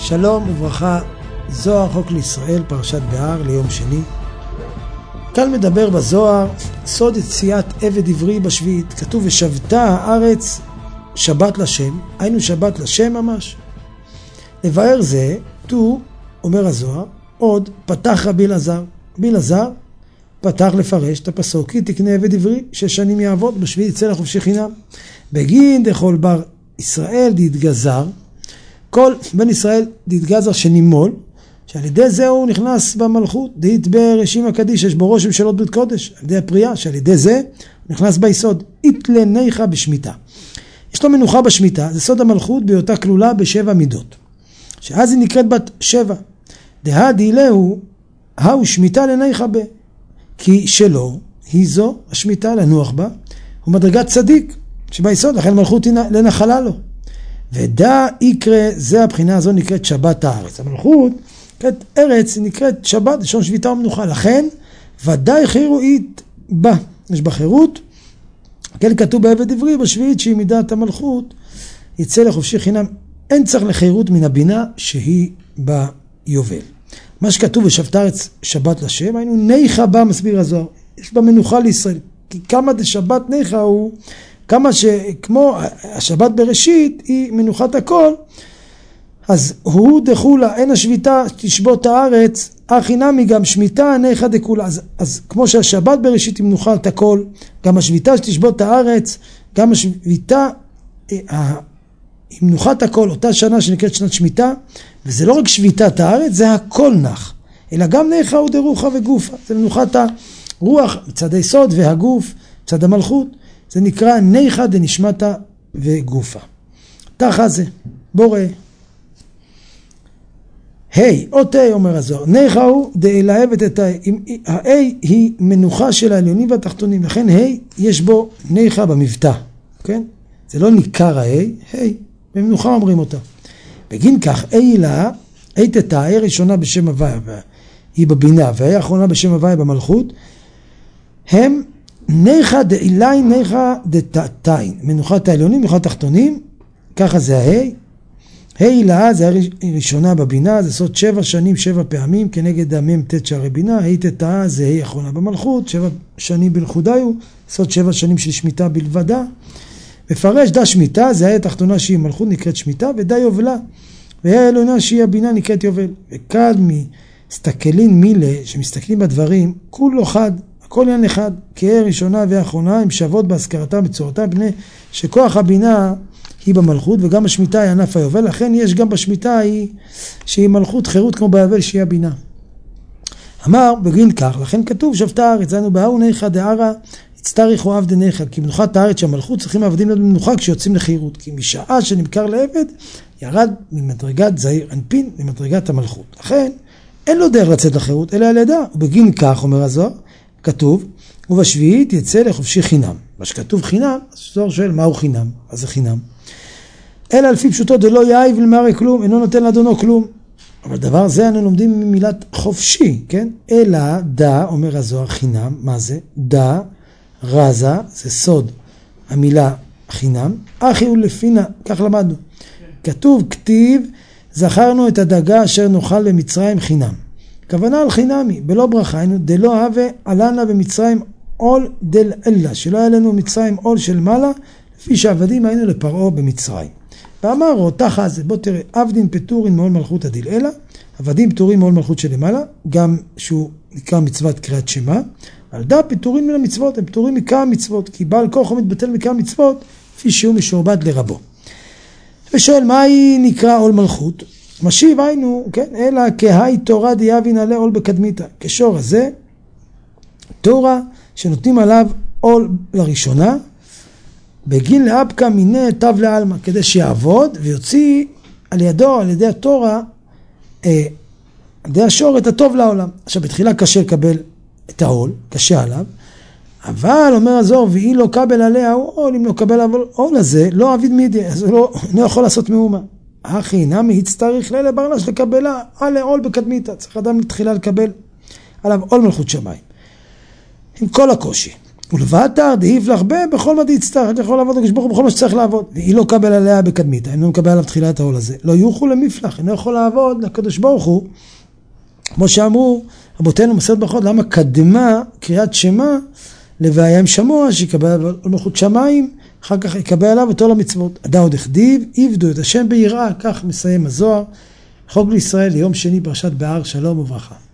שלום וברכה, זוהר חוק לישראל, פרשת בהר ליום שני. כאן מדבר בזוהר סוד יציאת עבד עברי בשביעית. כתוב ושבתה הארץ שבת לשם, היינו שבת לשם ממש. לבאר זה, תו, אומר הזוהר, עוד פתח רבי אלעזר. רבי אלעזר פתח לפרש את הפסוק, כי תקנה עבד עברי 6 שנים יעבוד, בשביעית יצא לחופשי חינם. בגין דכל בר ישראל דתגזר, כל בן ישראל דתגזר שנימול, שעל ידי זה הוא נכנס במלכות, דהית ברשימה קדיש, יש בו רושם של עוד בית קודש, על ידי הפריאה, שעל ידי זה הוא נכנס ביסוד, יתלניך בשמיטה. יש לו מנוחה בשמיטה, זה סוד המלכות בהיותה כלולה ב7 מידות, שאז היא נקראת בת 7. דהדי להו, הוא שמיטה לניך בה, כי שלו היא זו השמיטה לנוח בה, הוא מדרגת צדיק שביסוד, לכן מלכות היא לנחלה לו. ודע יקרה, זה הבחינה הזו נקראת שבת הארץ. המלכות נקראת ארץ, נקראת שבת, לשון שביתה ומנוחה. לכן ודאי חירותית בה, יש בה חירות. כן כתוב בעבד עברי בשביעית שהיא מידת המלכות, יצא לחופשי חינם. אין צריך לחירות מן הבינה שהיא ביובל. מה שכתוב ושבתה הארץ שבת לשם, היינו ניחה בה, מסביר הזוהר, יש בה מנוחה לישראל. כי כמה דשבת ניחה הוא, כמה שכמו השבת בראשית היא מנוחת הכל, אז הוא דחולה, אין השביתה תשבות הארץ, החינמי גם שמיטה ניחא דכולה. אז כמו שהשבת בראשית היא מנוחת הכל, גם השביתה שתשבות הארץ, גם השביתה היא מנוחת הכל, אותה שנה שנקראת שנת שמיטה, וזה לא רק שביתת הארץ, זה הכל נח, אלא גם ניחא הוא דרוחה וגופה, זה מנוחת הרוח מצד היסוד והגוף, מצד המלכות, זה נקרא ניחא דנשמתה וגופה. תחה זה, בורא. היי, אות היי אומר הזוהר, ניחא הוא דאלהבת את ההי היא מנוחה של העליונים והתחתונים, לכן היי יש בו ניחא במבטא, כן? זה לא ניכר ההי, היי, במנוחה אומרים אותה. בגין כך, היי לה, היי תתה, היי ראשונה בשם הוויה, היא בבינה, וההי האחרונה בשם הוויה במלכות, הם ניחא דאילי ניחא דתתיים, מנוחת העליונים, מנוחת התחתונים, ככה זה ההי. היי לה זה הראשונה בבינה, זה סוד 7 שנים 7 פעמים, כנגד המם תת שערי בינה. היי תתה זה היי האחרונה במלכות, 7 שנים בלכודיו, סוד 7 שנים של שמיטה בלבדה. מפרש דה שמיטה, זה היי התחתונה שהיא מלכות נקראת שמיטה, ודה יובלה, והיי העליונה שהיא הבינה נקראת יובל. וכד מסתכלים מילה, שמסתכלים בדברים, כולו חד, הכל עניין אחד, כי הראשונה והאחרונה הם שוות בהזכרתה בצורתה, בני שכוח הבינה היא במלכות, וגם השמיטה היא ענף היובל, לכן יש גם בשמיטה שהיא מלכות חירות כמו ביובל שהיא הבינה. אמר בגין כך, לכן כתוב שבתה הארץ, היינו בהאו ניחא דערא הצטריכו עבד ניחא, כי מנוחת הארץ שהמלכות צריכים העבדים להיות במנוחה כשיוצאים לחירות, כי משעה שנמכר לעבד ירד ממדרגת זעיר אנפין למדרגת המלכות, לכן אין לו דרך לצאת לחירות אלא על ידה. ובגין כך אומר הזוהר, כתוב ובשביעית יצא לחופשי חינם. מה שכתוב חינם, אז הזוהר שואל מהו חינם? אז זה חינם אלא לפי פשוטו דלא יאיב למערי כלום, אינו נותן לאדונו כלום. אבל דבר זה אנו לומדים ממילת חופשי, כן? אלא דה, אומר הזוהר חינם, מה זה? דה, רזה, זה סוד המילה חינם, אחי הוא לפינה, כך למדנו. כתוב כתיב, זכרנו את הדגה אשר נאכל במצרים חינם. כוונה על חינמי, בלא ברכה, היינו דלא הווה עלנה במצרים עול דל אלה, שלא היה לנו מצרים עול של מעלה, לפי שעבדים היינו לפרעה במצרים. ואמר אותך זה, בוא תראה, עבדין פטורין מעול מלכות הדיל אלה, עבדים פטורים מעול מלכות שלמעלה, גם שהוא נקרא מצוות קריאת שמה, על דה פטורין מן המצוות, הם פטורים מכמה מצוות, כי בעל כוח הוא מתבטל מכמה מצוות, לפי שהוא משועבד לרבו. ושואל, מהי נקרא עול מלכות? משיב היינו, כן, אלא כהי תורה דיאבין עליה עול בקדמיתה, כשור הזה, תורה שנותנים עליו עול לראשונה, בגין לאבקה מיני תו לעלמה, כדי שיעבוד ויוציא על ידו, על ידי התורה, על ידי השור את הטוב לעולם. עכשיו בתחילה קשה לקבל את העול, קשה עליו, אבל אומר הזוהר, ואי לא קבל עליה עול, אם לא קבל העול הזה, לא עביד מידי, אז הוא לא יכול לעשות מאומה. אחי, נמי יצטריך לילה ברנש לקבלה, עלי עול בקדמיתה, צריך אדם לתחילה לקבל עליו עול מלכות שמיים. עם כל הקושי. ולבטר דהיפלח בכל מה דהצטרך, אתה יכול לעבוד הקדוש ברוך הוא בכל מה שצריך לעבוד, והיא לא קבל עליה בקדמית, אינו מקבל עליו תחילת העול הזה, לא יוכו למפלח, אינו יכול לעבוד לקדוש ברוך הוא, כמו שאמרו רבותינו מסרת ברכות, למה קדמה קריאת שמה לוויה עם שמוע, שיקבל עליו מלכות שמיים, אחר כך יקבל עליו את עול המצוות. עדה עוד הכתיב, עבדו את השם ביראה, כך מסיים הזוהר, חוק לישראל ליום שני פרשת בהר, שלום וברכה.